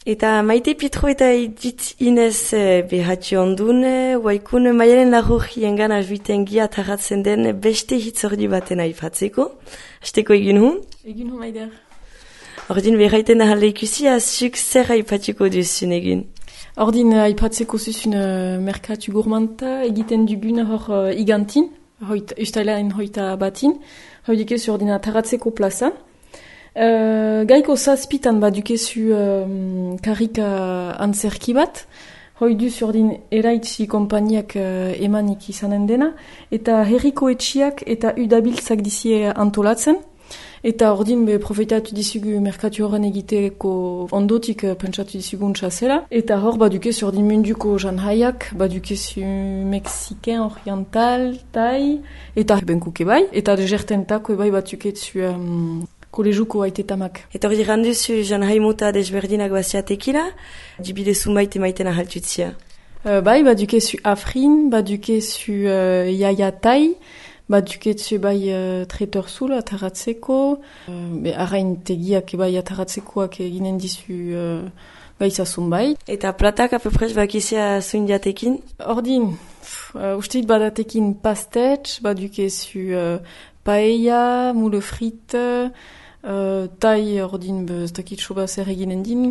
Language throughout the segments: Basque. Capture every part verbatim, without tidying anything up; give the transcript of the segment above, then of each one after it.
Eta Maite Pietro eta Edith Inez behatxe ondun, waikun maialen lagurien gana juiten gia tarratzen den beste hitzordi baten aipatzeko. Azteko egin hun? Egin hun, Maider. Ordin berraiten ahal ikusi, azuk zer aipatzeko duzun egin? Ordin aipatzeko zuzun uh, merkatu gourmanta egiten dugun hor uh, igantin, hoit, ustailaen hoita batin, hoidik ez ordina tarratzeko plazan. Uh, gaiko zazpitan badukezu um, karika antzerki bat, hoi duz ordin eraitzi kompaniak uh, emanik izanen dena, eta herriko etxiak eta udabiltzak dizie antolatzen, eta ordin be profetatu dizugu merkatu horren egiteko ondotik uh, pentsatu dizugu untxazela, eta hor badukezu ordin munduko janhaiak, badukezu mexiken, oriental, tai, eta benkuke bai, eta dejertentako bai batuketzu um, koleguko aitetamak. Eta hori randuzu jan haimota desberdinak baziatekila, dibide zumbait emaiten ahaltutzia. Uh, bai, badukezu Afrin, badukezu uh, Yaya Tai, badukezu bai uh, Tretorzul ataratzeko, uh, be arrain tegiak bai ataratzekoak eginen dizu uh, gaitza zumbait. Eta platak apeprez bakizia zuin jatekin? Ordin, uh, usteit badatekin pastetx, badukezu uh, paella, moule frite, uh, tai ordin ez dakit soba zer eginen din.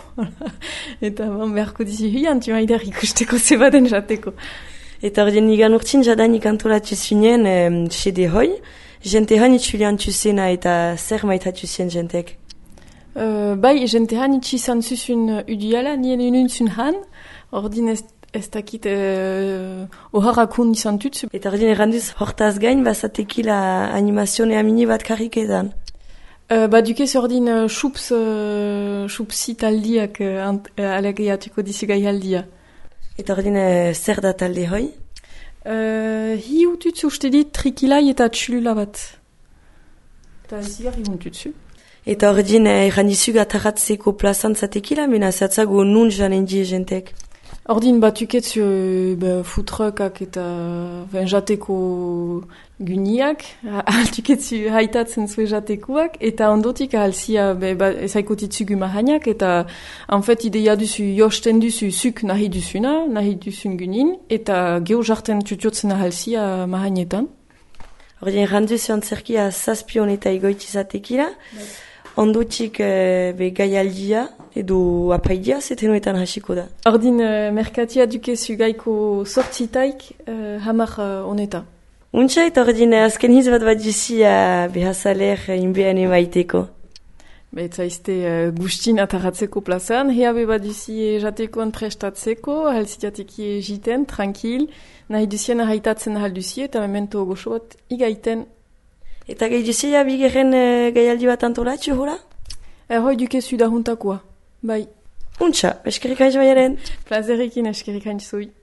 Eta bon, beharko dizi hian, tu maider ikusteko zebaden jateko. Eta ordin nigan urtin jadanik antolatu zinen um, sede hoi, jente han itxulian tuzena eta zer maitatu zen jentek? Uh, bai, jente han itxizan zuzun udiala, nien unun zun han, ordin ez ez dakit uh, oharakun izan tutzu. Eta ordin erranduz hortaz gain, bazatekila animazione amini bat kariketan? Uh, badukez ordin uh, xups, uh, xupsi taldiak uh, uh, alegeatuko dizu gai aldia. Eta ordin uh, zer da talde hoi? Uh, hi ututzu uste dit trikilai eta txulula bat. Eta zigar hi ututzu. Eta ordin uh, errandizu gatarratzeko plazan zatekila, mena zatzago nun janen die jentek? Ordin batuketzu uh, futruckak eta ben, jateko guniak, altuketzu haitatzen zue jatekoak, eta ondotik ahalzia ba, ezaikotitzugu mahaniak, eta en fait ideia duzu josten duzu zuk nahi duzuna, nahi duzun gunin, eta geho jarten tutiotzen ahalzia mahanietan. Ordin randuzu antzerkia zazpion eta egoitizatekila, ondotik uh, be gaialdia edo apaidia zetenoetan hasiko da. Ordin uh, merkatia dukezu gaiko sortzitaik uh, hamar uh, honeta. Untxa eta ordin azken hiz bat bat duzi uh, behazaler uh, inbean emaiteko. Eta izte uh, gustin ataratzeko plazan, heabe bat duzi jatekoan prestatzeko, halzitiateki jiten, tranquil, nahi duzien haitatzen ahal duzi eta memento goxo bat igaiten. Eta gai duzia bigerren uh, gaialdi bat antolatxo, hola? Erhoi dukezu da juntakoa, bai. Untxa, eskerrik haiz baiaren. Plazerekin eskerrik haiz zui.